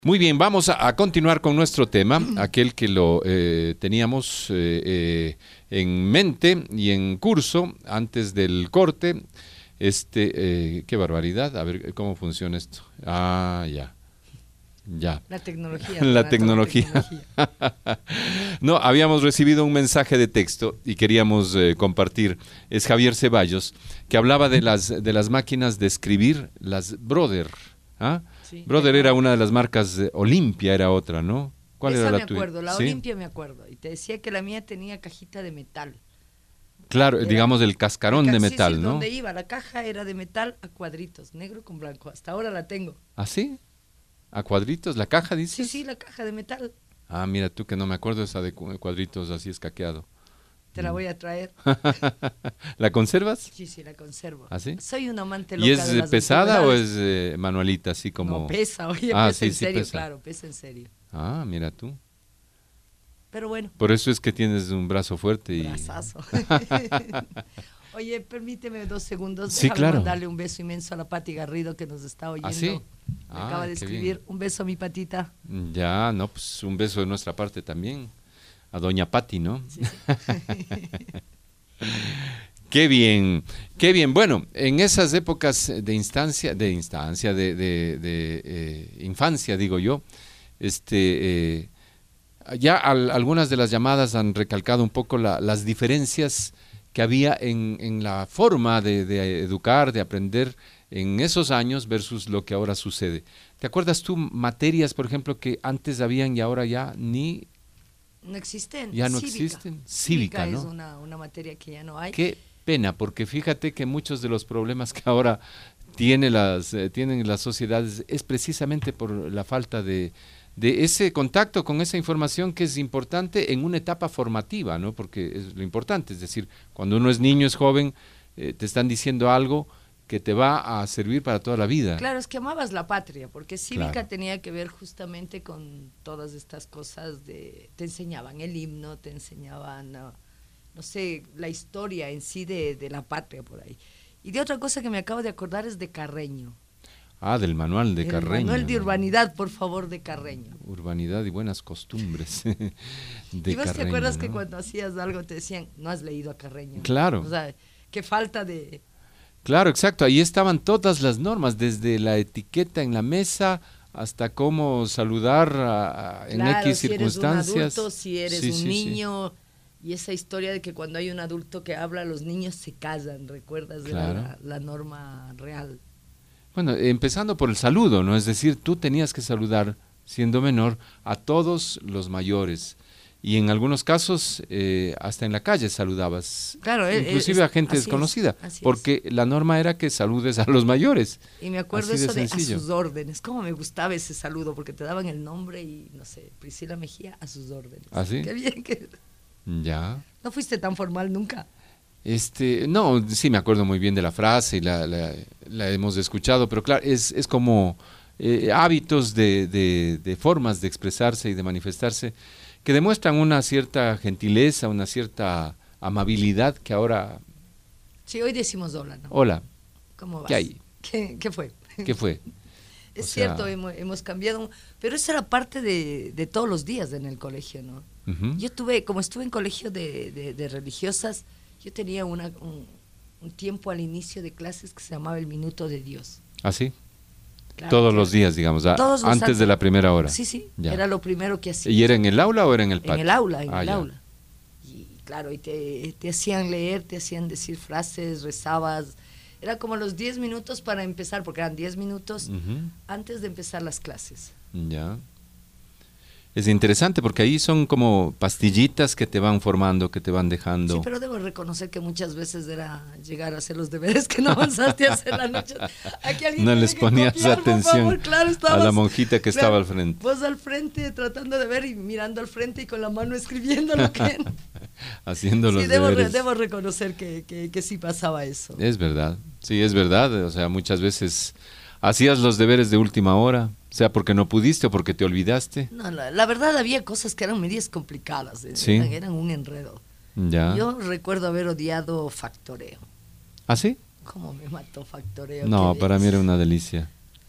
Muy bien, vamos a continuar con nuestro tema, aquel que lo teníamos en mente y en curso antes del corte. Qué barbaridad, a ver cómo funciona esto. Ah, ya. Ya. La tecnología. La tecnología. No, habíamos recibido un mensaje de texto y queríamos compartir. Es Javier Ceballos, que hablaba de las máquinas de escribir, las Brother. ¿Ah? Sí, Brother era una de las marcas, Olimpia era otra, ¿no? ¿Cuál esa era la me tuya? acuerdo, la ¿Sí? Olimpia me acuerdo. Y te decía que la mía tenía cajita de metal. Claro, Era digamos el cascarón de sí, metal, sí, ¿no? donde iba, la caja era de metal a cuadritos, negro con blanco. Hasta ahora la tengo. ¿Ah, sí? ¿A cuadritos? ¿La caja, Sí, dices? sí, la caja de metal. Ah, mira tú que no me acuerdo esa de cuadritos así escaqueado. Te la voy a traer. ¿La conservas? Sí, sí, la conservo. ¿Ah, sí? Soy un amante ¿Y loca es de las pesada o antigüedades. es manualita, así como...? No, pesa, oye, Ah, pesa sí, en sí, serio, pesa. claro, pesa en serio. Ah, mira tú. Pero bueno, Por eso es que tienes un brazo fuerte y... brazazo. Oye, permíteme 2 segundos. Sí, Déjame claro. mandarle un beso inmenso a la Pati Garrido que nos está oyendo. ¿Ah, sí? Me acaba de qué escribir. bien. Un beso a mi patita. Ya, no, pues un beso de nuestra parte también. A doña Pati, ¿no? Sí, sí. Qué bien, qué bien. Bueno, en esas épocas de infancia, digo yo, ya algunas de las llamadas han recalcado un poco las diferencias que había en la forma de educar, de aprender en esos años versus lo que ahora sucede. ¿Te acuerdas tú materias, por ejemplo, que antes habían y ahora ya No existen. ya no Cívica. existen? Cívica, Es ¿no? una materia que ya no hay. Qué pena, porque fíjate que muchos de los problemas que ahora tienen las sociedades es precisamente por la falta de ese contacto con esa información que es importante en una etapa formativa, ¿no? Porque es lo importante, es decir, cuando uno es niño, es joven, te están diciendo algo que te va a servir para toda la vida. Claro, es que amabas la patria, porque cívica Claro. tenía que ver justamente con todas estas cosas te enseñaban el himno, te enseñaban, no sé, la historia en sí de la patria por ahí. Y de otra cosa que me acabo de acordar es de Carreño. Ah, del manual de El Carreño. manual de urbanidad, por favor, de Carreño. Urbanidad y buenas costumbres de ¿Y vos te Carreño, acuerdas que ¿no? cuando hacías algo te decían, no has leído a Carreño? Claro. O sea, qué falta de... Claro, exacto. Ahí estaban todas las normas, desde la etiqueta en la mesa hasta cómo saludar en Claro, X si circunstancias. eres un adulto, si eres Sí, un sí, sí. niño, y esa historia de que cuando hay un adulto que habla, los niños se callan, ¿recuerdas? Claro. Era la norma real. Bueno, empezando por el saludo, ¿no? Es decir, tú tenías que saludar, siendo menor, a todos los mayores. Y en algunos casos, hasta en la calle saludabas, Claro, inclusive a gente así desconocida, así es. porque la norma era que saludes a los mayores. Y me acuerdo Así de eso de a sencillo. sus órdenes. Cómo me gustaba ese saludo, porque te daban el nombre y, no sé, Priscila Mejía a sus órdenes. ¿Ah, sí? Qué bien que... Ya. No fuiste tan formal nunca. No, sí me acuerdo muy bien de la frase y la hemos escuchado, pero claro, es como hábitos de formas de expresarse y de manifestarse que demuestran una cierta gentileza, una cierta amabilidad que ahora, Sí, hoy decimos hola, ¿no? hola, ¿Cómo vas? ¿qué hay? ¿Qué fue? ¿Qué fue? Es O sea, cierto, hemos cambiado, pero eso era parte de todos los días en el colegio, ¿no? Ujú. Yo como estuve en colegio de religiosas, yo tenía un tiempo al inicio de clases que se llamaba el Minuto de Dios. ¿Así? Claro, Todos claro. los días, digamos, Todos los antes de la primera hora. Sí, sí, Ya. era lo primero que hacía. ¿Y era en el aula o era en el patio? En el aula, en Ah, el ya. aula. Y claro, y te hacían leer, te hacían decir frases, rezabas. Era como los 10 minutos para empezar, porque eran 10 minutos Ujú. antes de empezar las clases. Ya. Es interesante porque ahí son como pastillitas que te van formando, que te van dejando. Sí, pero debo reconocer que muchas veces era llegar a hacer los deberes que no avanzaste a hacer la noche. Aquí alguien No tiene les que ponías copiar, por atención favor. Claro, a estabas, la monjita que estaba al frente. Vos al frente tratando de ver y mirando al frente y con la mano escribiendo lo que... Haciendo los Sí, deberes. debo reconocer que sí pasaba eso. Es verdad, sí, es verdad. O sea, muchas veces hacías los deberes de última hora, sea porque no pudiste o porque te olvidaste. No, la verdad había cosas que eran medias complicadas, Sí. eran un enredo. Ya. Yo recuerdo haber odiado factoreo. ¿Ah, sí? ¿Cómo me mató factoreo? No, Qué para mí era denso. una delicia.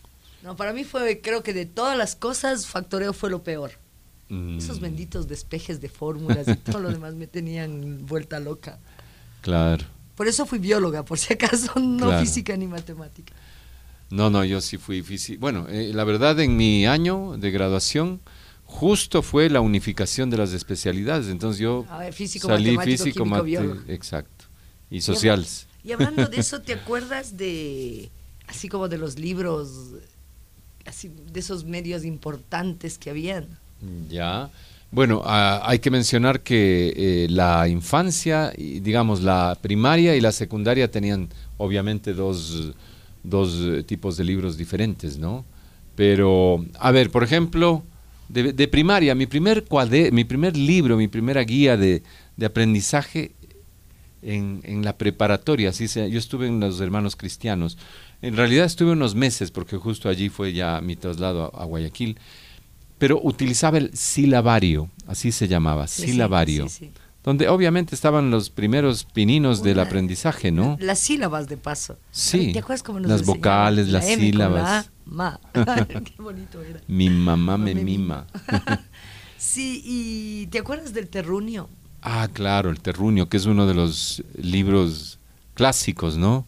No, para mí fue, creo que de todas las cosas, factoreo fue lo peor. Mm, Esos benditos despejes de fórmulas y todo lo demás me tenían vuelta loca. claro, Por eso fui bióloga, por si acaso, no Claro. física ni matemática. no, yo sí fui físico. Bueno, la verdad en mi año de graduación justo fue la unificación de las especialidades, entonces yo A ver, físico, salí matemático, físico, químico, biólogo. exacto, y sociales. Y hablando de eso, ¿te acuerdas de, así como de los libros, así de esos medios importantes que habían? Ya. Bueno, hay que mencionar que la infancia, y, digamos, la primaria y la secundaria tenían obviamente dos tipos de libros diferentes, ¿no? Pero, a ver, por ejemplo, de primaria, mi primer libro, mi primera guía de aprendizaje en la preparatoria, yo estuve en los Hermanos Cristianos. En realidad estuve unos meses, porque justo allí fue ya mi traslado a Guayaquil, pero utilizaba el silabario, así se llamaba, Sí, silabario, sí, sí. donde obviamente estaban los primeros pininos del Una- aprendizaje, ¿no? Las sílabas de paso. Sí, ¿Te acuerdas cómo nos las enseñaban? vocales, La las M con sílabas. la A, ma. Qué bonito era. Mi mamá me Me mima. Sí, y ¿te acuerdas del terruño? Ah, claro, el Terruño, que es uno de los libros clásicos, ¿no?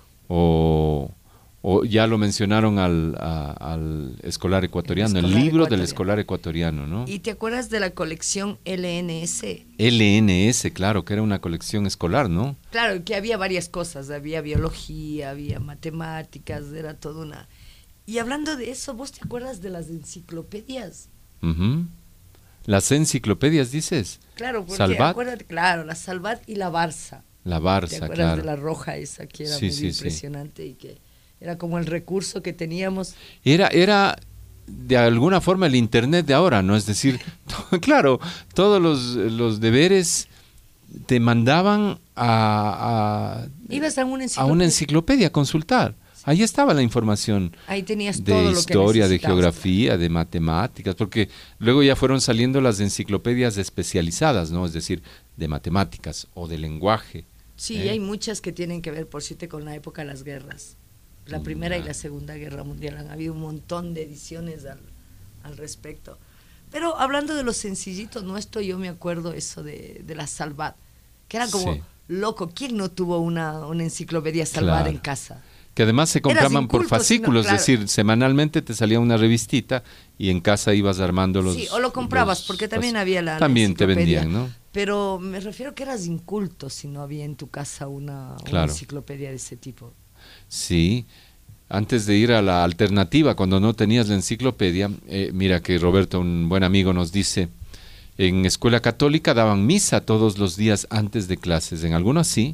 O ya lo mencionaron al escolar ecuatoriano, el escolar libro del ecuatoriano. escolar ecuatoriano, ¿no? ¿Y te acuerdas de la colección LNS? LNS, claro, que era una colección escolar, ¿no? Claro, que había varias cosas, había biología, había matemáticas, era toda una... Y hablando de eso, ¿vos te acuerdas de las enciclopedias? Ujú. Las enciclopedias, dices. Claro, porque Salvat. acuérdate, claro, la Salvat y la Barça. La ¿Te Barça, acuerdas claro. de la roja esa que era Sí, muy sí, sí. impresionante y que era como el recurso que teníamos? Era de alguna forma el internet de ahora, ¿no? Es decir, claro, todos los deberes te mandaban Ibas a una a una enciclopedia. enciclopedia a consultar. Ahí estaba la información Ahí tenías de todo lo que historia, de necesitabas. geografía, de matemáticas, porque luego ya fueron saliendo las enciclopedias especializadas, ¿no? Es decir, de matemáticas o de lenguaje. Sí, hay muchas que tienen que ver, por cierto, con la época de las guerras. La Primera y la Segunda Guerra Mundial. Han habido un montón de ediciones al respecto. Pero hablando de los sencillitos nuestros, yo me acuerdo eso de la Salvat, que era como Sí. loco. ¿Quién no tuvo una enciclopedia Salvat Claro. en casa? Que además se compraban por inculto, fascículos, sino, es decir, semanalmente te salía una revistita y en casa ibas armando los... Sí, o lo comprabas, los porque también había la También te enciclopedia. vendían, ¿no? Pero me refiero que eras inculto si no había en tu casa una Claro. enciclopedia de ese tipo. Sí, antes de ir a la alternativa, cuando no tenías la enciclopedia, mira que Roberto, un buen amigo, nos dice, en escuela católica daban misa todos los días antes de clases, en algunos sí,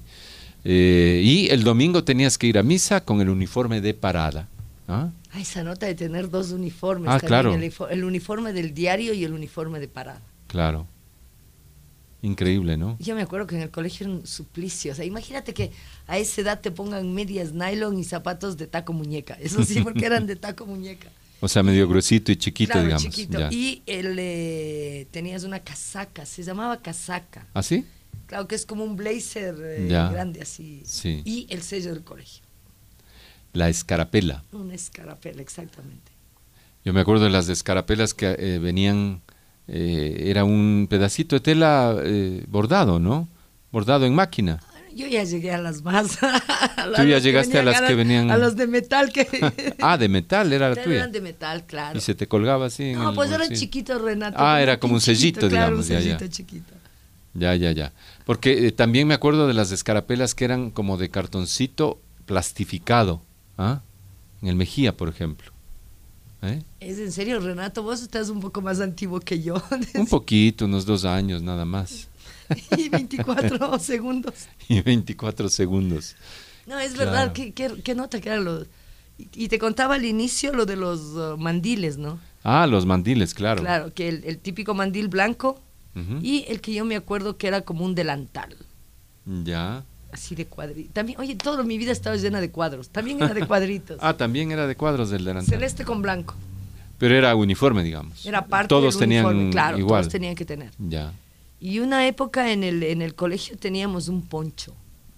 y el domingo tenías que ir a misa con el uniforme de parada. ¿Ah? Ah, esa nota de tener dos uniformes. Ah, también, claro. el uniforme del diario y el uniforme de parada. Claro. Increíble, ¿no? Yo me acuerdo que en el colegio era un suplicio. O sea, imagínate que a esa edad te pongan medias nylon y zapatos de taco muñeca. Eso sí, porque eran de taco muñeca. O sea, medio gruesito y chiquito, Claro, digamos. chiquito. Ya. Y tenías una casaca, se llamaba casaca. ¿Ah, sí? Claro que es como un blazer Ya. grande así. Sí. Y el sello del colegio. La escarapela. Una escarapela, exactamente. Yo me acuerdo de las escarapelas que venían, era un pedacito de tela bordado, ¿no? Bordado en máquina. Yo ya llegué a las más. Tú ya llegaste a las que venían... A los de metal que... Ah, de metal, era la Claro, tuya. eran de metal, claro. Y se te colgaba así en No, el pues eran bolsillo. chiquitos, Renato. Ah, era como un sellito, claro, digamos, un ya, sellito ya. chiquito. Ya. Porque también me acuerdo de las escarapelas que eran como de cartoncito plastificado. ¿Ah? En el Mejía, por ejemplo. ¿Eh? Es en serio, Renato, vos estás un poco más antiguo que yo. Un poquito, unos 2 años nada más. Y 24 segundos. Y 24 segundos. No, es Claro. verdad, ¿qué nota que eran los... Y te contaba al inicio lo de los mandiles, ¿no? Ah, los mandiles, claro. Claro, que el típico mandil blanco Ujú. y el que yo me acuerdo que era como un delantal, Ya. así de cuadritos. También, oye, toda mi vida estaba llena de cuadros, también era de cuadritos. Ah, también era de cuadros del delantal. Celeste con blanco. Pero era uniforme, digamos. Era parte Todos del tenían uniforme, claro, igual. todos tenían que tener. Ya. Y una época en el colegio teníamos un poncho.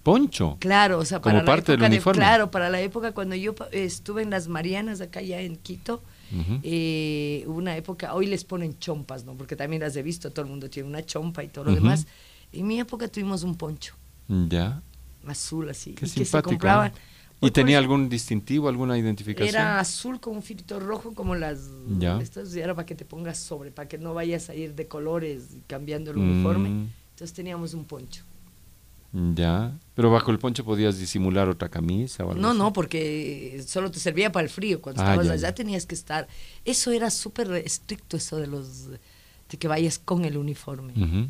poncho. Claro, o sea, como para la parte del época uniforme. claro, para la época cuando yo estuve en las Marianas, acá ya en Quito, Ujú. hubo una época, hoy les ponen chompas, ¿no? Porque también las he visto, todo el mundo tiene una chompa y todo lo Ujú. demás. En mi época tuvimos un poncho Ya. azul así, Qué y que se simpático, compraban. ¿no? Hoy, ¿Y por tenía ejemplo, algún distintivo, alguna identificación? era azul con un filtro rojo como las Ya. estas, y era para que te pongas sobre, para que no vayas a ir de colores cambiando el uniforme. Entonces teníamos un poncho. Ya. Pero bajo el poncho podías disimular otra camisa o algo No, así. no, porque solo te servía para el frío. Cuando Ah, estabas ya, allá ya. tenías que estar. Eso era súper estricto, eso de que vayas con el uniforme. Ujú.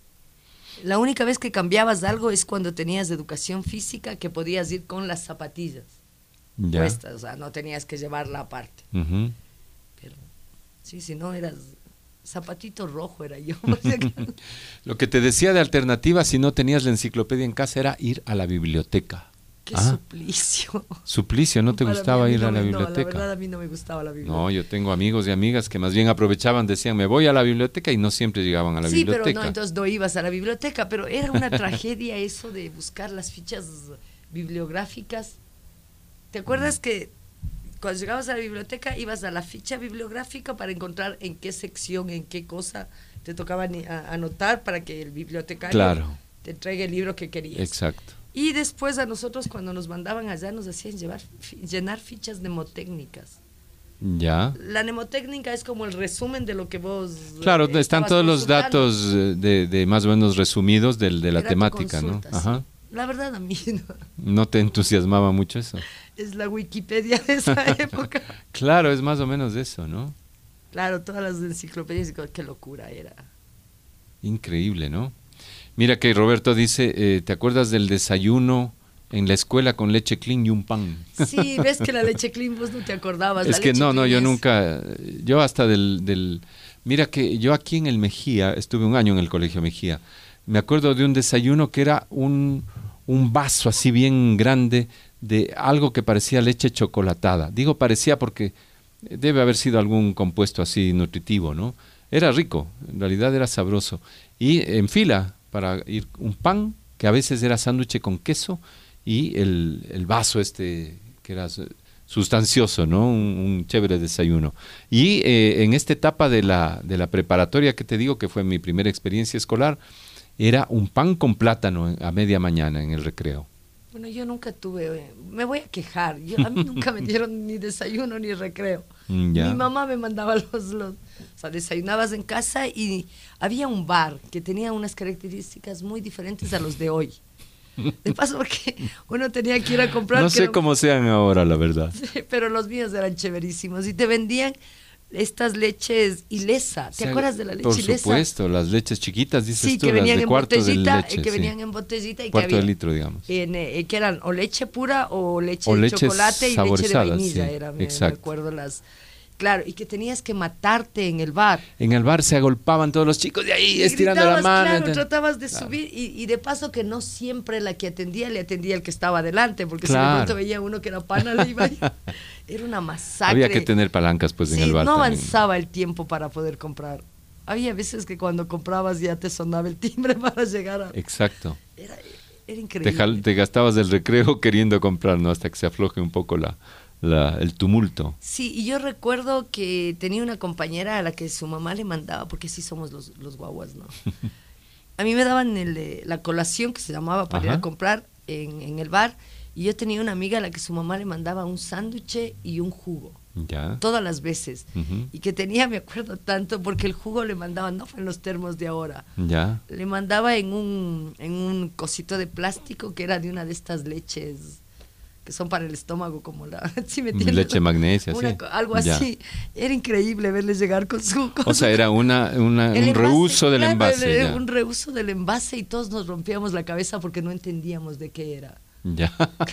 La única vez que cambiabas algo es cuando tenías educación física, que podías ir con las zapatillas Ya. puestas, o sea, no tenías que llevarla aparte. Ujú. Pero sí, si no eras zapatito rojo era yo. Por si acaso. Lo que te decía de alternativa, si no tenías la enciclopedia en casa, era ir a la biblioteca. Qué Ah, suplicio. Suplicio, ¿no te Para mí, gustaba a mí ir no a la me- No, la biblioteca? verdad a mí no me gustaba la biblioteca. No, yo tengo amigos y amigas que más bien aprovechaban, decían, me voy a la biblioteca y no siempre llegaban a la Sí, biblioteca. pero no, entonces no ibas a la biblioteca, pero era una tragedia eso de buscar las fichas bibliográficas. ¿Te acuerdas que cuando llegabas a la biblioteca ibas a la ficha bibliográfica para encontrar en qué sección, en qué cosa te tocaba anotar para que el bibliotecario Claro, te entregue el libro que querías? exacto. Y después a nosotros cuando nos mandaban allá nos hacían llenar fichas mnemotécnicas. Ya. La mnemotécnica es como el resumen de lo que vos Claro, están estabas todos los consultando. datos de más o menos resumidos de la Era tu temática, ¿no? consulta, Ajá. sí. La verdad a mí no. ¿No te entusiasmaba mucho eso? Es la Wikipedia de esa época. Claro, es más o menos eso, ¿no? Claro, todas las enciclopedias, qué locura era. Increíble, ¿no? Mira que Roberto dice, ¿te acuerdas del desayuno en la escuela con leche clean y un pan? Sí, ves que la leche clean vos no te acordabas. Es la que leche no, clean yo es- nunca, yo hasta mira que yo aquí en el Mejía, estuve un año en el colegio Mejía, me acuerdo de un desayuno que era un vaso así bien grande de algo que parecía leche chocolatada. Digo parecía porque debe haber sido algún compuesto así nutritivo, ¿no? Era rico, en realidad era sabroso. Y en fila para ir un pan, que a veces era sándwich con queso, y el vaso este que era sustancioso, ¿no? Un chévere desayuno. Y en esta etapa de la preparatoria que te digo, que fue mi primera experiencia escolar, era un pan con plátano a media mañana en el recreo. Bueno, yo nunca tuve, me voy a quejar, a mí nunca me dieron ni desayuno ni recreo. Ya. Mi mamá me mandaba o sea, desayunabas en casa y había un bar que tenía unas características muy diferentes a los de hoy. De paso, porque uno tenía que ir a comprar. No sé cómo sean ahora, la verdad. Sí, pero los míos eran chéverísimos y te vendían estas leches Ilesa. ¿Te acuerdas de la leche Por Ilesa? supuesto, las leches chiquitas, dices Sí, tú, que las venían de en cuartos de botellita, leche. que sí. venían en botellita y Cuarto que de había, litro, digamos. que eran o leche pura o leche O de leches chocolate y leche de saborizadas, vainilla. sí, Era, me exacto. acuerdo las. Claro, y que tenías que matarte en el bar. En el bar se agolpaban todos los chicos de ahí, Y estirando la gritabas, mano. claro, entonces- tratabas de Claro. subir y de paso que no siempre la que atendía le atendía el que estaba adelante, porque si Claro. de pronto veía uno que era pana, le iba a- Era una masacre. Había que tener palancas pues en Sí, el bar no también. avanzaba el tiempo para poder comprar. Había veces que cuando comprabas ya te sonaba el timbre para llegar a... Exacto. Era Te, increíble. te gastabas el recreo queriendo comprar, ¿no? Hasta que se afloje un poco el tumulto. Sí, y yo recuerdo que tenía una compañera a la que su mamá le mandaba, porque sí somos los guaguas, ¿no? A mí me daban la colación que se llamaba para ir Ajá. a comprar en el bar, y yo tenía una amiga a la que su mamá le mandaba un sándwich y un jugo, Ya. todas las veces. Ujú. Y que tenía, me acuerdo tanto, porque el jugo le mandaban, no fue en los termos de ahora, Ya. le mandaba en un cosito de plástico que era de una de estas leches que son para el estómago, como la... ¿sí me entiendes? Leche magnesia, sí. Algo Ya. así. Era increíble verles llegar con su cosa. O sea, era un El reuso del claro, envase. Ya. un reuso del envase y todos nos rompíamos la cabeza porque no entendíamos de qué era. Ya.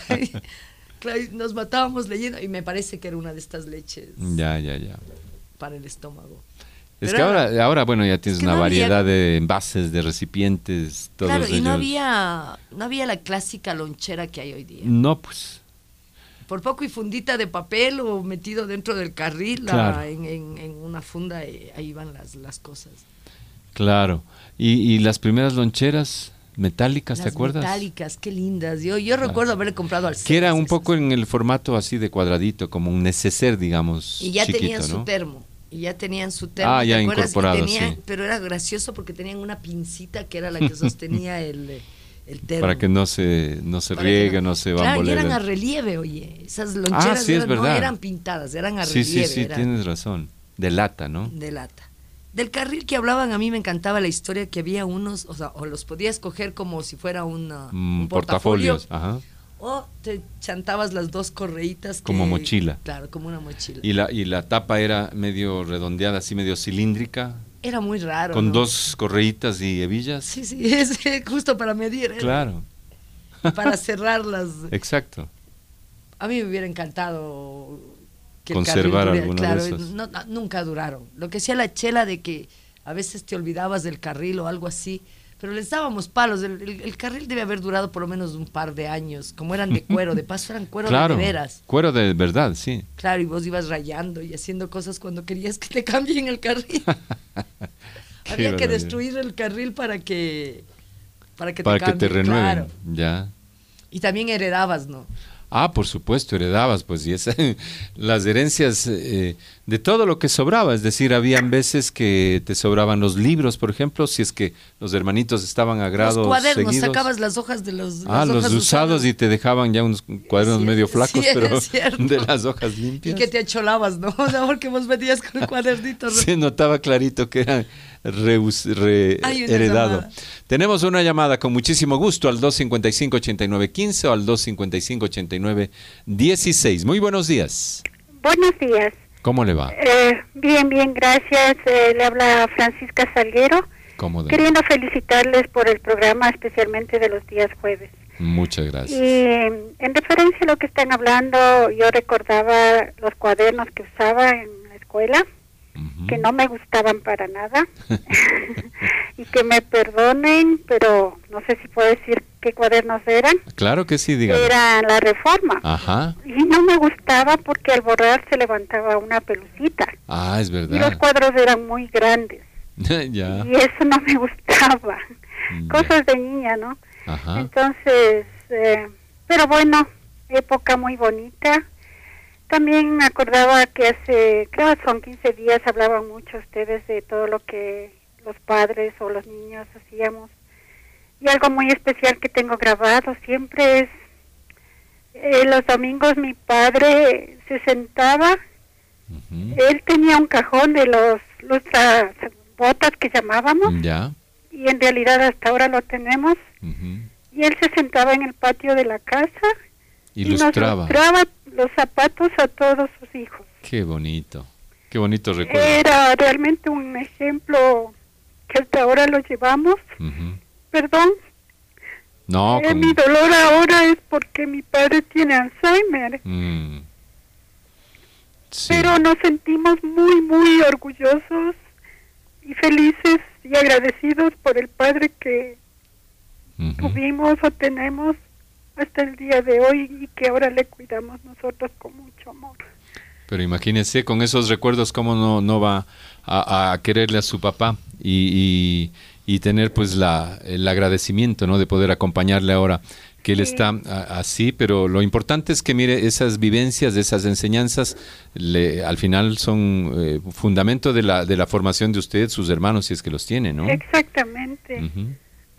Claro, y nos matábamos leyendo y me parece que era una de estas leches Ya, ya, ya. para el estómago. Es Pero que era- ahora, bueno, ya tienes que una no había- variedad de envases, de recipientes, todos Claro, y no ellos. había la clásica lonchera que hay hoy día. No, pues. Por poco y fundita de papel o metido dentro del carril, Claro. en una funda, ahí van las cosas. Claro. Y las primeras loncheras, metálicas, ¿te Las acuerdas? metálicas, qué lindas. Yo recuerdo haberle comprado al Que era un Sears poco esas. en el formato así de cuadradito, como un neceser, digamos, Y ya chiquito, tenían su ¿no? termo. Y ya tenían su termo, Ah, ¿te ya acuerdas? incorporado, Y tenían, sí. pero era gracioso porque tenían una pincita que era la que sostenía el termo. Para que no se Para que riegue, no se Claro, y bambolee. eran a relieve, oye. Esas loncheras sí, es no verdad. eran pintadas, eran a Sí, relieve. sí, eran tienes razón. De lata, ¿no? de lata. Del carril que hablaban, a mí me encantaba la historia que había unos, o sea, o los podías coger como si fuera un portafolio, Portafolios, ajá. o te chantabas las dos correitas. Como mochila. Claro, como una mochila. Y la tapa era medio redondeada, así medio cilíndrica, Era muy raro, con ¿no? dos correitas y hebillas. Sí, sí, es justo para medir. era. Claro, Para cerrarlas. exacto. A mí me hubiera encantado que el Conservar carril alguno claro, de esos. nunca duraron. Lo que hacía la chela de que a veces te olvidabas del carril o algo así, pero les dábamos palos. El carril debe haber durado por lo menos un par de años, como eran de cuero, de paso eran cuero Claro, de veras. cuero de verdad, sí. Claro, y vos ibas rayando y haciendo cosas cuando querías que te cambien el carril. Había que barbaridad. destruir el carril para que Para que cambien, te renueven, claro. ya. Y también heredabas, ¿no? Ah, por supuesto, heredabas, pues, y las herencias de todo lo que sobraba, es decir, habían veces que te sobraban los libros, por ejemplo, si es que los hermanitos estaban a grados Los cuadernos, seguidos. sacabas las hojas de los Los hojas usados y te dejaban ya unos cuadernos Sí, medio flacos, sí, pero es cierto. de las hojas Y limpias. que te acholabas, ¿no? O sea, porque vos venías con el cuadernito. Se notaba clarito que era Hay una heredado. llamada. Tenemos una llamada con muchísimo gusto al 255-8915 o al 255-8916. Muy buenos días. Buenos días. ¿Cómo le va? Bien, bien, gracias. Le habla Francisca Salguero, ¿Cómo de- queriendo felicitarles por el programa, especialmente de los días jueves. Muchas Y gracias. en referencia a lo que están hablando, yo recordaba los cuadernos que usaba en la escuela, Ujú. que no me gustaban para nada, y que me perdonen, pero no sé si puedo decir qué cuadernos eran. Claro que sí, dígame. Eran la Reforma. Ajá. Y no me gustaba porque al borrar se levantaba una pelucita. Ah, es Y los verdad. cuadros eran muy grandes. Ya. Y eso no me gustaba. Ya. Cosas de niña, ¿no? Ajá. Entonces, pero bueno, época muy bonita. También me acordaba que hace, creo que son 15 días, hablaban mucho ustedes de todo lo que los padres o los niños hacíamos. Y algo muy especial que tengo grabado siempre es, los domingos mi padre se sentaba, Ujú. él tenía un cajón de los botas que llamábamos, Ya. y en realidad hasta ahora lo tenemos, Ujú. y él se sentaba en el patio de la casa y nos Ilustraba. mostraba los zapatos a todos sus hijos. Qué bonito. Qué bonito recuerdo. Era realmente un ejemplo que hasta ahora lo llevamos. Ujú. Perdón, No, mi dolor ahora es porque mi padre tiene Alzheimer, Mm. Sí. pero nos sentimos muy, muy orgullosos y felices y agradecidos por el padre que Ujú. tuvimos o tenemos hasta el día de hoy y que ahora le cuidamos nosotros con mucho amor. Pero imagínese con esos recuerdos cómo no va a quererle a su papá y tener pues el agradecimiento, ¿no? De poder acompañarle ahora que él Sí. está así, pero lo importante es que mire esas vivencias, esas enseñanzas, al final son fundamento de la formación de usted, sus hermanos, si es que los tiene, ¿no? Exactamente. Ujú.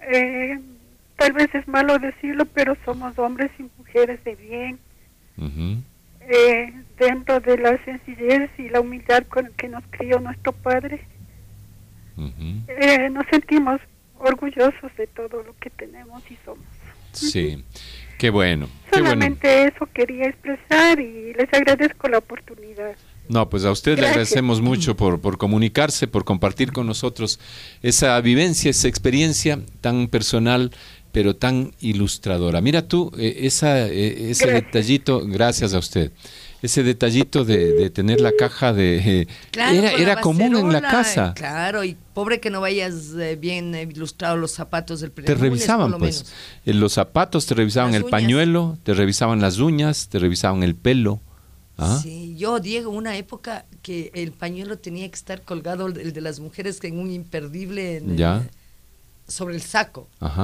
Tal vez es malo decirlo, pero somos hombres y mujeres de bien, Ujú. dentro de la sencillez y la humildad con que nos crió nuestro padre. Ujú. Nos sentimos orgullosos de todo lo que tenemos y somos. Sí, qué bueno, qué bueno. Solamente eso quería expresar y les agradezco la oportunidad. No, pues a usted le Gracias. agradecemos mucho por comunicarse, por compartir con nosotros esa vivencia, esa experiencia tan personal, pero tan ilustradora. Mira tú, ese Gracias. detallito, gracias a usted, ese detallito de tener la caja de... Claro, con la era común en la becerola, casa. Claro, y pobre que no vayas bien ilustrado los zapatos del Te lunes, revisaban, por lo pues, menos. los zapatos, te revisaban Las el uñas. pañuelo, te revisaban las uñas, te revisaban el pelo. ¿Ah? Sí, yo, Diego, una época que el pañuelo tenía que estar colgado, el de las mujeres, en un imperdible Ya. sobre el saco. Ajá.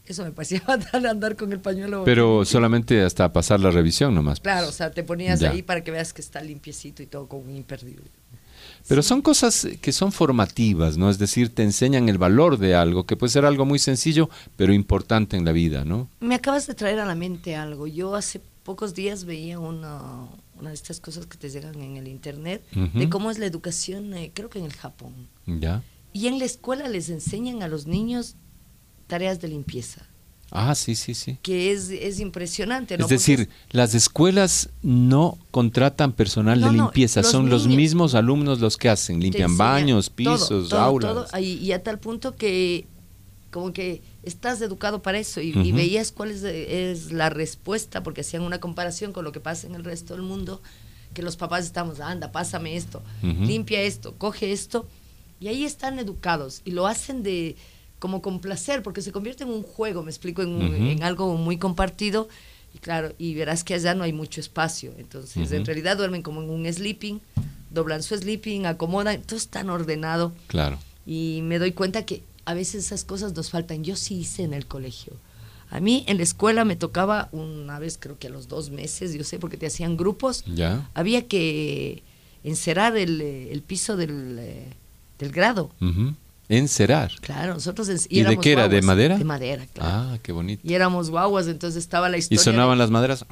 Eso me parecía fatal, andar con el pañuelo. Pero limpio. solamente hasta pasar la revisión nomás. Claro, o sea, te ponías Ya. ahí para que veas que está limpiecito y todo como imperdible. Pero son cosas que son formativas, ¿no? Es decir, te enseñan el valor de algo, que puede ser algo muy sencillo, pero importante en la vida, ¿no? Me acabas de traer a la mente algo. Yo hace pocos días veía una de estas cosas que te llegan en el internet, Ujú. de cómo es la educación, creo que en el Japón. ¿Ya? Y en la escuela les enseñan a los niños tareas de limpieza, Ah, sí, sí, sí. que es impresionante, ¿no? Es decir, Porque las escuelas no contratan personal No, de no, limpieza, los son los niños. mismos alumnos los que hacen, te limpian enseñan baños, todo, pisos, todo, aulas. todo, y a tal punto que como que estás educado para eso y Ujú. veías cuál es la respuesta, porque hacían una comparación con lo que pasa en el resto del mundo, que los papás estamos, anda, pásame esto, Ujú. limpia esto, coge esto, y ahí están educados y lo hacen de como con placer, porque se convierte en un juego, me explico, Ujú. en algo muy compartido, y claro, y verás que allá no hay mucho espacio, entonces Ujú. en realidad duermen como en un sleeping, doblan su sleeping, acomodan, todo es tan ordenado, Claro. y me doy cuenta que a veces esas cosas nos faltan. Yo sí hice en el colegio. A mí en la escuela me tocaba una vez, creo que a los 2 meses, yo sé, porque te hacían grupos, ¿Ya? había que encerar el piso del grado. Ujú. Encerar. Claro, nosotros ¿Y de éramos qué era? ¿De guaguas. madera? De madera, claro. Ah, qué bonito. Y éramos guaguas, entonces estaba la ¿Y historia. sonaban de- las maderas?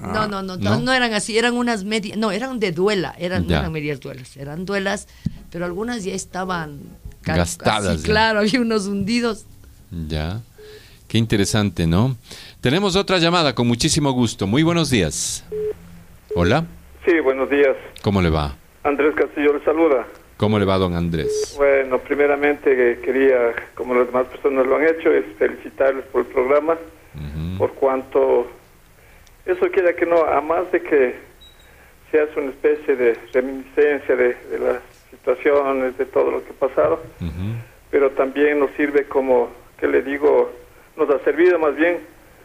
No eran así, eran unas medias, no, eran de duela, no Ya. eran medias duelas, eran duelas, pero algunas ya estaban Gastadas así, ya. claro, había unos hundidos. Ya. Qué interesante, ¿no? Tenemos otra llamada con muchísimo gusto. Muy buenos días. Hola, Sí, buenos días. ¿cómo le va? Andrés Castillo le saluda. ¿Cómo le va, don Andrés? Bueno, primeramente quería, como las demás personas lo han hecho, es felicitarles por el programa, Ujú. por cuanto eso quiera que no, a más de que se hace una especie de reminiscencia de las situaciones, de todo lo que ha pasado, Ujú. pero también nos sirve como, ¿qué le digo? Nos ha servido más bien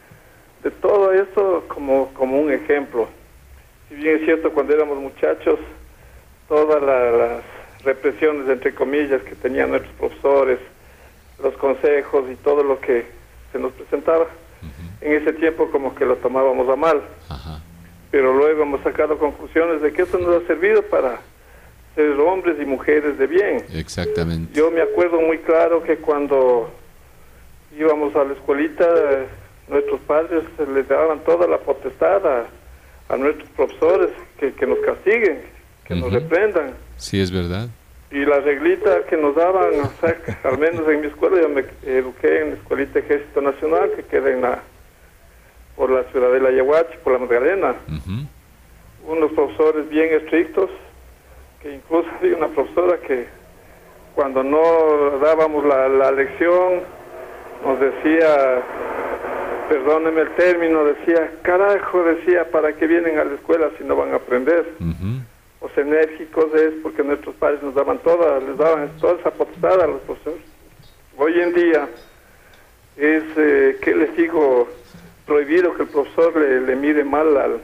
de todo esto como un ejemplo. Si bien es cierto, cuando éramos muchachos, todas las represiones, entre comillas, que tenían nuestros profesores, los consejos y todo lo que se nos presentaba, en ese tiempo como que lo tomábamos a mal, Ajá. pero luego hemos sacado conclusiones de que eso nos ha servido para ser hombres y mujeres de bien. Exactamente. Yo me acuerdo muy claro que cuando íbamos a la escuelita, nuestros padres les daban toda la potestad a nuestros profesores que nos castiguen, que nos Ujú. reprendan. Sí, es verdad. Y la reglita que nos daban, o sea, al menos en mi escuela, yo me eduqué en la escuelita Ejército Nacional, que queda por la Ciudadela Yaguachi, por la Magdalena. Ujú. Unos profesores bien estrictos, que incluso había una profesora que cuando no dábamos la lección nos decía, perdóneme el término, decía, carajo, decía, ¿para qué vienen a la escuela si no van a aprender? Ujú. Los enérgicos es porque nuestros padres nos daban les daban toda esa potestad a los profesores. Hoy en día es, ¿qué les digo? Prohibido que el profesor le mire mal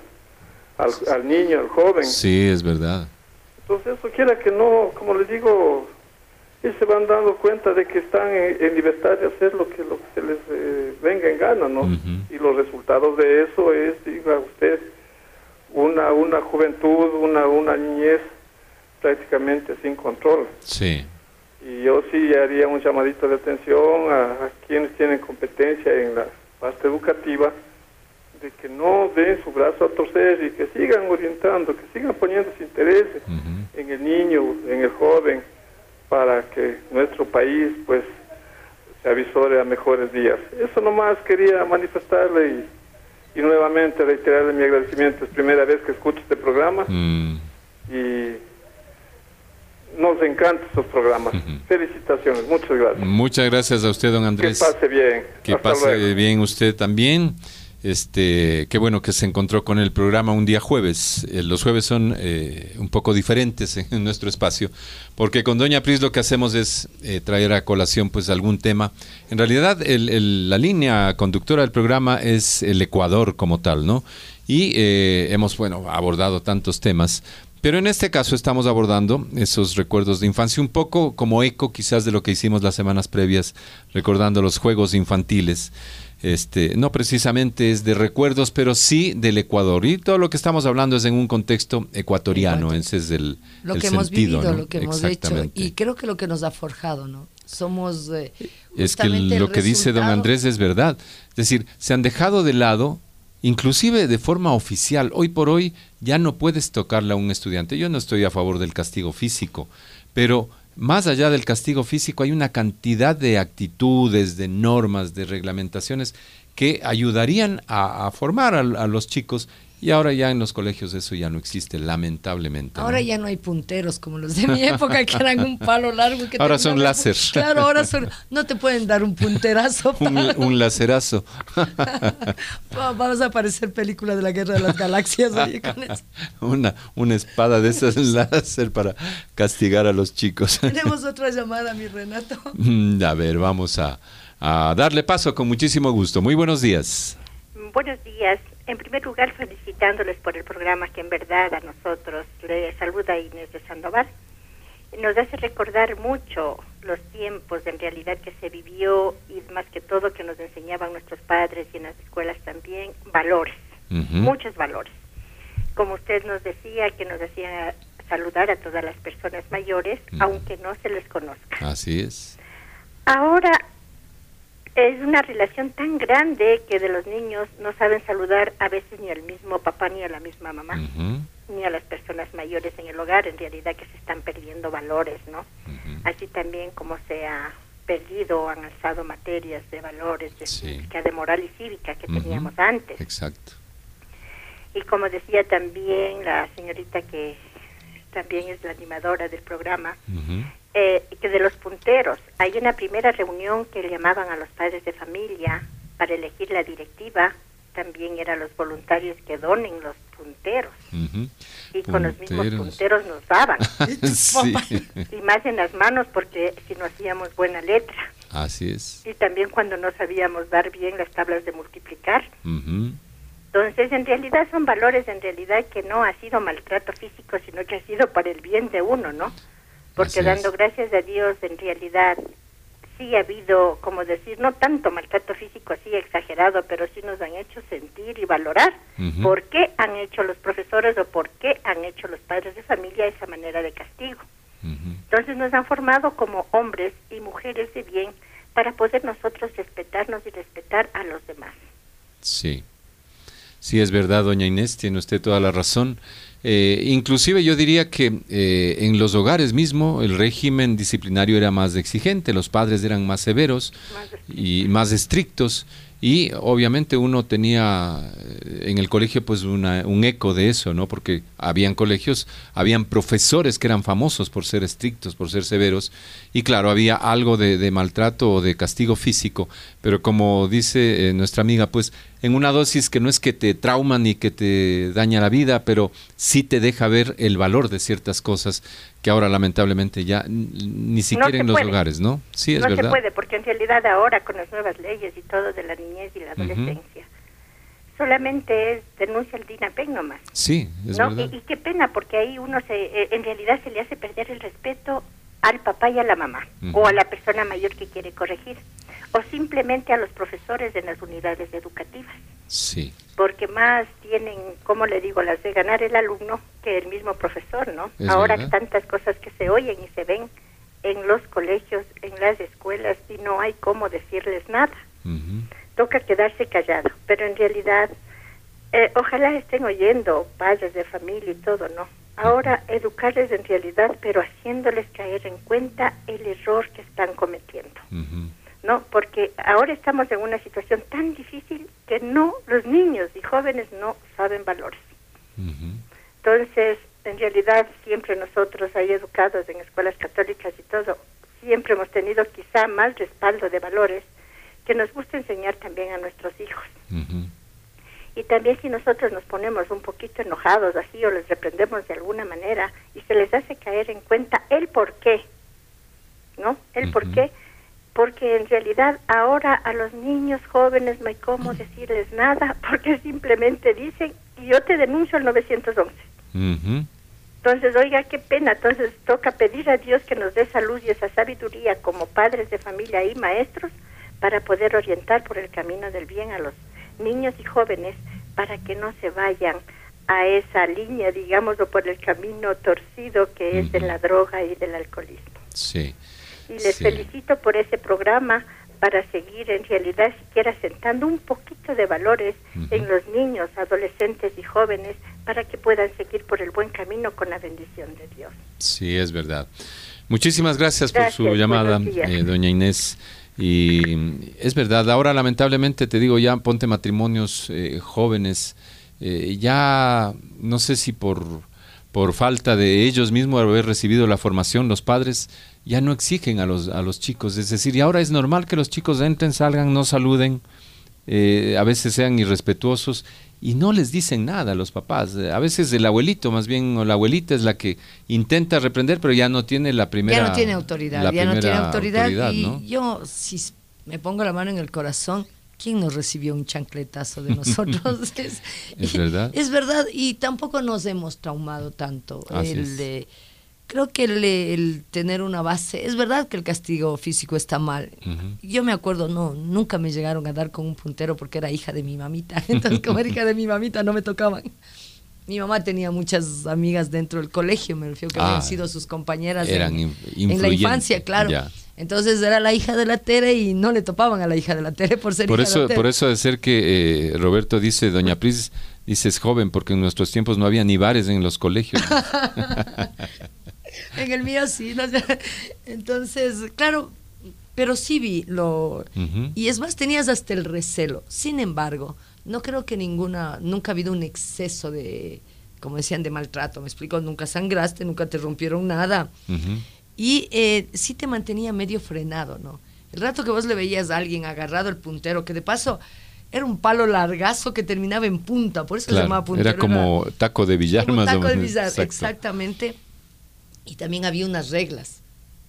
al niño, al joven. Sí, es verdad. Entonces eso quiera que no, como les digo, ellos se van dando cuenta de que están en libertad de hacer lo que se les venga en gana, ¿no? Ujú. Y los resultados de eso es, diga usted, una juventud, una niñez prácticamente sin control. Sí. Y yo sí haría un llamadito de atención a quienes tienen competencia en la parte educativa, de que no den su brazo a torcer y que sigan orientando, que sigan poniendo su interés Ujú. en el niño, en el joven, para que nuestro país pues se avisore a mejores días. Eso nomás quería manifestarle y nuevamente reiterarle mi agradecimiento. Es primera vez que escucho este programa Mm. y nos encantan estos programas. Ujú. Felicitaciones, muchas gracias. Muchas gracias a usted, don Que Andrés. pase bien. Que Hasta pase luego. bien usted también. Qué bueno que se encontró con el programa un día jueves. Los jueves son un poco diferentes en nuestro espacio, porque con Doña Pris lo que hacemos es traer a colación pues algún tema. En realidad la línea conductora del programa es el Ecuador como tal, ¿no? Y hemos, abordado tantos temas. Pero en este caso estamos abordando esos recuerdos de infancia, un poco como eco quizás de lo que hicimos las semanas previas, recordando los juegos infantiles. no precisamente es de recuerdos, pero sí del Ecuador. Y todo lo que estamos hablando es en un contexto ecuatoriano, ese es el lo que el hemos sentido, vivido, ¿no? lo que hemos hecho. Y creo que lo que nos ha forjado, ¿no? Somos es que lo que dice don Andrés es verdad. Es decir, se han dejado de lado, inclusive de forma oficial. Hoy por hoy ya no puedes tocarle a un estudiante. Yo no estoy a favor del castigo físico, pero más allá del castigo físico hay una cantidad de actitudes, de normas, de reglamentaciones que ayudarían a formar a los chicos. Y ahora ya en los colegios eso ya no existe, lamentablemente. Ahora ya no hay punteros como los de mi época, que eran un palo largo. Que ahora son láser. Claro, ahora no te pueden dar un punterazo. un lacerazo. Vamos a parecer película de la Guerra de las Galaxias. Oye, con eso. Una espada de esas láser para castigar a los chicos. Tenemos otra llamada, mi Renato. A ver, vamos a darle paso con muchísimo gusto. Muy buenos días. Buenos días. En primer lugar, felicitándoles por el programa que en verdad a nosotros, le saluda Inés de Sandoval, nos hace recordar mucho los tiempos en realidad que se vivió y más que todo que nos enseñaban nuestros padres y en las escuelas también, valores, muchos valores. Como usted nos decía, que nos hacía saludar a todas las personas mayores, aunque no se les conozca. Así es. Ahora es una relación tan grande que de los niños no saben saludar a veces ni al mismo papá ni a la misma mamá, ni a las personas mayores en el hogar, en realidad que se están perdiendo valores, ¿no? Así también como se ha perdido o han alzado materias de valores, de cívica, de moral y cívica que teníamos antes. Exacto. Y como decía también la señorita que también es la animadora del programa, que de los punteros, hay una primera reunión que llamaban a los padres de familia para elegir la directiva, también eran los voluntarios que donen los punteros, y con los mismos punteros nos daban, sí. Y más en las manos porque si no hacíamos buena letra. Así es. Y también cuando no sabíamos dar bien las tablas de multiplicar. Entonces, en realidad son valores, en realidad que no ha sido maltrato físico, sino que ha sido para el bien de uno, ¿no? Porque dando gracias a Dios, en realidad, sí ha habido, como decir, no tanto maltrato físico así exagerado, pero sí nos han hecho sentir y valorar por qué han hecho los profesores o por qué han hecho los padres de familia esa manera de castigo. Entonces nos han formado como hombres y mujeres de bien para poder nosotros respetarnos y respetar a los demás. Sí. Sí, es verdad, doña Inés, tiene usted toda la razón. Inclusive yo diría que en los hogares mismo el régimen disciplinario era más exigente, los padres eran más severos y más estrictos, y obviamente uno tenía en el colegio pues un eco de eso, ¿no? Porque habían colegios, habían profesores que eran famosos por ser estrictos, por ser severos, y claro, había algo de maltrato o de castigo físico, pero como dice nuestra amiga, pues en una dosis que no es que te trauma ni que te daña la vida, pero sí te deja ver el valor de ciertas cosas que ahora lamentablemente ya ni siquiera en los hogares, ¿no? Sí, es verdad. No se puede, porque en realidad ahora con las nuevas leyes y todo de la niñez y la adolescencia, solamente es denuncia al DINAPEN nomás. Sí, es verdad. Y qué pena, porque ahí uno en realidad se le hace perder el respeto al papá y a la mamá, o a la persona mayor que quiere corregir, o simplemente a los profesores de las unidades educativas. Sí. Porque más tienen, como le digo, las de ganar el alumno que el mismo profesor, ¿no? Es ahora verdad. Tantas cosas que se oyen y se ven en los colegios, en las escuelas, y no hay cómo decirles nada. Toca quedarse callado, pero en realidad, ojalá estén oyendo padres de familia y todo, ¿no? Ahora educarles en realidad, pero haciéndoles caer en cuenta el error que están cometiendo. ¿No? Porque ahora estamos en una situación tan difícil que los niños y jóvenes no saben valores. Entonces, en realidad, siempre nosotros ahí educados en escuelas católicas y todo, siempre hemos tenido quizá más respaldo de valores que nos gusta enseñar también a nuestros hijos. Y también si nosotros nos ponemos un poquito enojados así o les reprendemos de alguna manera y se les hace caer en cuenta el por qué, ¿no? El por qué. Porque en realidad ahora a los niños jóvenes no hay cómo decirles nada, porque simplemente dicen, y yo te denuncio al 911. Entonces, oiga, qué pena. Entonces toca pedir a Dios que nos dé esa luz y esa sabiduría como padres de familia y maestros para poder orientar por el camino del bien a los niños y jóvenes para que no se vayan a esa línea, digamos, o por el camino torcido que es de la droga y del alcoholismo. Sí. Y les felicito por ese programa para seguir en realidad siquiera sentando un poquito de valores en los niños, adolescentes y jóvenes para que puedan seguir por el buen camino con la bendición de Dios. Sí, es verdad. Muchísimas gracias por su llamada, doña Inés. Y es verdad, ahora lamentablemente te digo, ya ponte matrimonios jóvenes, ya no sé si por falta de ellos mismos haber recibido la formación, los padres ya no exigen a los chicos, es decir, y ahora es normal que los chicos entren, salgan, no saluden, a veces sean irrespetuosos y no les dicen nada a los papás. A veces el abuelito más bien o la abuelita es la que intenta reprender, pero ya no tiene la primera... Ya no tiene autoridad, y ¿no? Yo, si me pongo la mano en el corazón, ¿quién nos recibió un chancletazo de nosotros? Es verdad. Es verdad, y tampoco nos hemos traumado tanto. Creo que el tener una base, es verdad que el castigo físico está mal. Yo me acuerdo, nunca me llegaron a dar con un puntero porque era hija de mi mamita. Entonces, como era hija de mi mamita, no me tocaban. Mi mamá tenía muchas amigas dentro del colegio, me refiero que habían sido sus compañeras en la infancia, claro. Ya. Entonces era la hija de la Tere y no le topaban a la hija de la Tere por ser hija de la Tere. Por eso de ser que Roberto dice, doña Pris, dice es joven, porque en nuestros tiempos no había ni bares en los colegios. En el mío sí, ¿no? Entonces, claro, pero sí vi y es más, tenías hasta el recelo. Sin embargo, no creo que nunca ha habido un exceso de, como decían, de maltrato, me explico, nunca sangraste, nunca te rompieron nada. Y sí te mantenía medio frenado, ¿no? El rato que vos le veías a alguien agarrado el puntero, que de paso era un palo largazo que terminaba en punta, por eso se llamaba puntero. Era como taco de billar más o menos. Taco de billar, exactamente. Y también había unas reglas.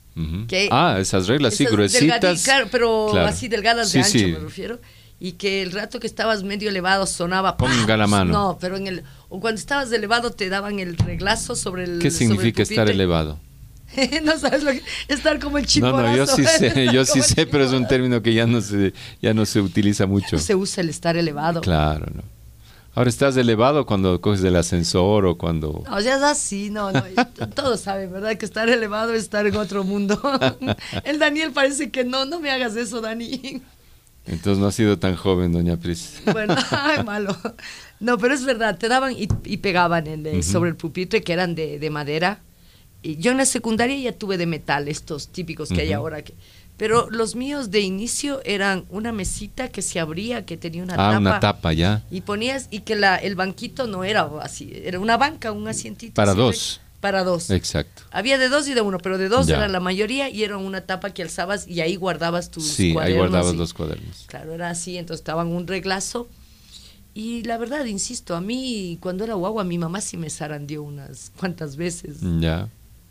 Esas reglas, sí, gruesitas. Claro, pero así delgadas de ancho, me refiero. Y que el rato que estabas medio elevado sonaba... Ponga la mano. No, pero o cuando estabas elevado te daban el reglazo sobre el... ¿Qué significa estar elevado? No sabes lo que... Estar como el chiporazo. No, yo sí sé, pero es un término que ya no se utiliza mucho. No se usa el estar elevado. Claro, no. Ahora estás elevado cuando coges el ascensor o cuando... No, ya es así, no. Todos saben, ¿verdad? Que estar elevado es estar en otro mundo. El Daniel parece que no me hagas eso, Dani. Entonces no has sido tan joven, doña Pris. Bueno, malo. No, pero es verdad, te daban y pegaban sobre el pupitre, que eran de madera. Y yo en la secundaria ya tuve de metal, estos típicos que hay ahora. Pero los míos de inicio eran una mesita que se abría, que tenía una tapa. Una tapa, ya. Y ponías, y que el banquito no era así, era una banca, un asientito. Para dos. Para dos. Exacto. Había de dos y de uno, pero de dos era la mayoría y era una tapa que alzabas y ahí guardabas tus cuadernos. Sí, ahí guardabas los cuadernos. Claro, era así, entonces estaban un reglazo. Y la verdad, insisto, a mí cuando era guagua, mi mamá sí me zarandeó unas cuantas veces. Ya.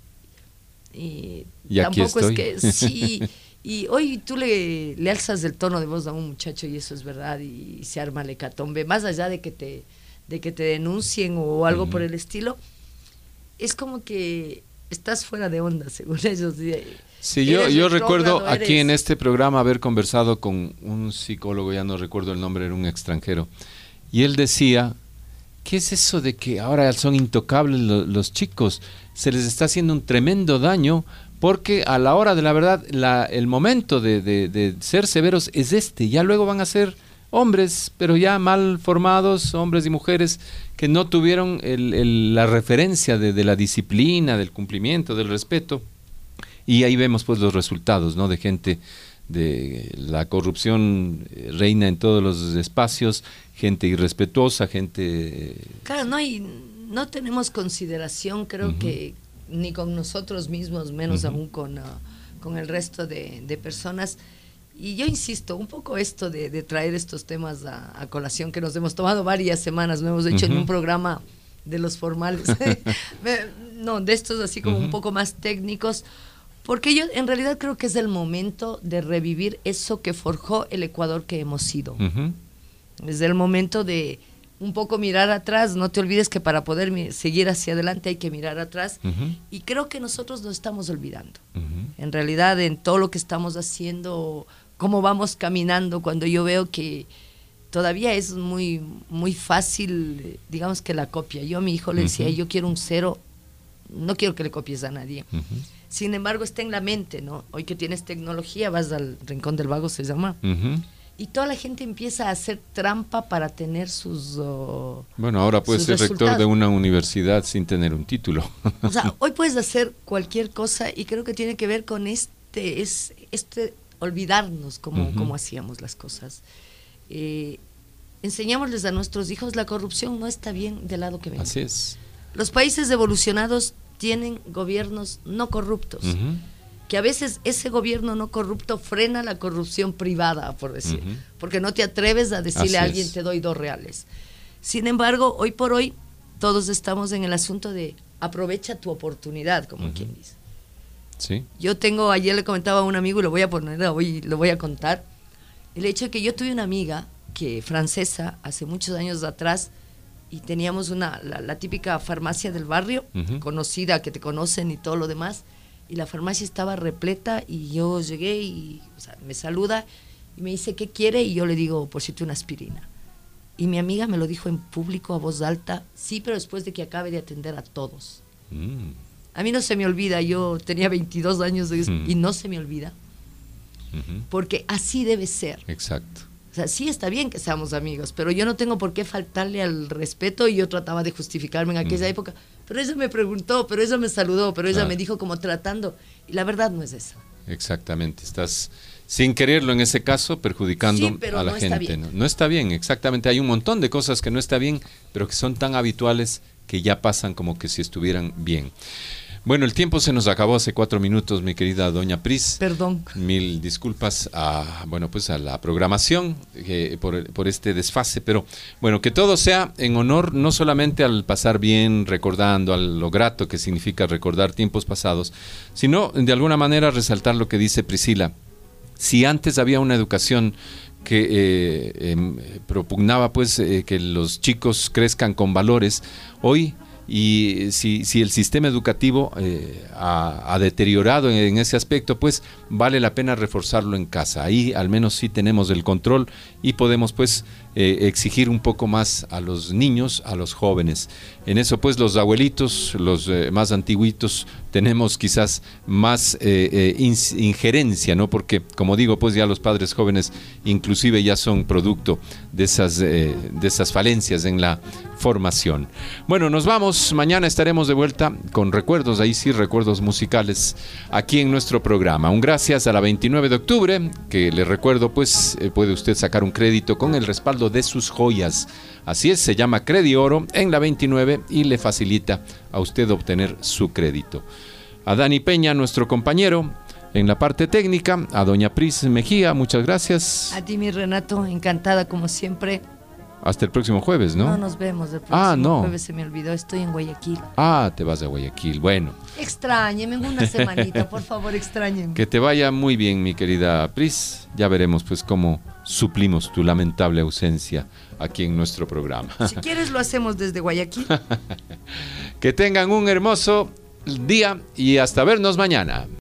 Y tampoco es que sí. Y hoy tú le alzas el tono de voz a un muchacho y eso es verdad y se arma el hecatombe, más allá de que te denuncien o algo por el estilo, es como que estás fuera de onda, según ellos. Sí, yo recuerdo aquí en este programa haber conversado con un psicólogo, ya no recuerdo el nombre, era un extranjero, y él decía, ¿qué es eso de que ahora son intocables los chicos? Se les está haciendo un tremendo daño porque a la hora de la verdad, el momento de ser severos es ya luego van a ser hombres, pero ya mal formados, hombres y mujeres que no tuvieron la referencia de la disciplina, del cumplimiento, del respeto, y ahí vemos pues los resultados, ¿no? De gente, de la corrupción reina en todos los espacios, gente irrespetuosa, gente... Claro, no tenemos consideración, creo que ni con nosotros mismos, menos aún con el resto de personas. Y yo insisto, un poco esto de traer estos temas a colación, que nos hemos tomado varias semanas, lo hemos hecho en un programa de los formales, no, de estos así como un poco más técnicos, porque yo en realidad creo que es el momento de revivir eso que forjó el Ecuador que hemos sido. Es el momento de un poco mirar atrás, no te olvides que para poder seguir hacia adelante hay que mirar atrás, y creo que nosotros nos estamos olvidando. En realidad, en todo lo que estamos haciendo cómo vamos caminando cuando yo veo que todavía es muy, muy fácil, digamos que la copia. Yo a mi hijo le decía, yo quiero un 0, no quiero que le copies a nadie. Sin embargo, está en la mente, ¿no? Hoy que tienes tecnología, vas al Rincón del Vago, se llama. Y toda la gente empieza a hacer trampa para tener sus bueno, ahora puedes ser rector de una universidad sin tener un título. O sea, hoy puedes hacer cualquier cosa y creo que tiene que ver con olvidarnos cómo hacíamos las cosas. Enseñémosles a nuestros hijos la corrupción no está bien del lado que venga. Así es. Los países evolucionados tienen gobiernos no corruptos, que a veces ese gobierno no corrupto frena la corrupción privada, por decir, porque no te atreves a decirle a alguien te doy $2. Sin embargo, hoy por hoy todos estamos en el asunto de aprovecha tu oportunidad, como quien dice. Sí. Ayer le comentaba a un amigo y lo voy a poner hoy, lo voy a contar, el hecho de que yo tuve una amiga francesa hace muchos años atrás y teníamos la típica farmacia del barrio, conocida, que te conocen y todo lo demás, y la farmacia estaba repleta y yo llegué y me saluda y me dice ¿qué quiere? Y yo le digo, por cierto, una aspirina. Y mi amiga me lo dijo en público a voz alta, sí, pero después de que acabe de atender a todos. A mí no se me olvida, yo tenía 22 años y no se me olvida, porque así debe ser. Exacto. O sea, sí está bien que seamos amigos, pero yo no tengo por qué faltarle al respeto y yo trataba de justificarme en aquella época. Pero ella me preguntó, pero ella me saludó, pero ella me dijo como tratando. Y la verdad no es esa. Exactamente. Estás, sin quererlo en ese caso, perjudicando a la gente. No está bien, exactamente. Hay un montón de cosas que no está bien, pero que son tan habituales que ya pasan como que si estuvieran bien. Bueno, el tiempo se nos acabó hace 4 minutos, mi querida doña Pris. Perdón. Mil disculpas a la programación por este desfase, pero bueno, que todo sea en honor no solamente al pasar bien, recordando, a lo grato que significa recordar tiempos pasados, sino de alguna manera resaltar lo que dice Priscila. Si antes había una educación que propugnaba que los chicos crezcan con valores, hoy... Y si el sistema educativo ha deteriorado en ese aspecto, pues vale la pena reforzarlo en casa. Ahí al menos sí tenemos el control y podemos exigir un poco más a los niños, a los jóvenes. En eso pues los abuelitos, los más antiguitos, tenemos quizás más injerencia, ¿no? Porque como digo, pues ya los padres jóvenes inclusive ya son producto de esas falencias en la formación. Bueno, nos vamos. Mañana estaremos de vuelta con recuerdos, ahí sí, recuerdos musicales aquí en nuestro programa. Un gracias a la 29 de octubre, que le recuerdo, puede usted sacar un crédito con el respaldo de sus joyas. Así es, se llama Credioro en la 29 y le facilita a usted obtener su crédito. A Dani Peña, nuestro compañero, en la parte técnica, a doña Pris Mejía, muchas gracias. A ti, mi Renato, encantada como siempre. Hasta el próximo jueves, ¿no? No nos vemos el próximo jueves, se me olvidó, estoy en Guayaquil. Te vas a Guayaquil, bueno. Extrañeme en una semanita, por favor, extrañeme. Que te vaya muy bien, mi querida Pris. Ya veremos cómo suplimos tu lamentable ausencia aquí en nuestro programa. Si quieres lo hacemos desde Guayaquil. Que tengan un hermoso día y hasta vernos mañana.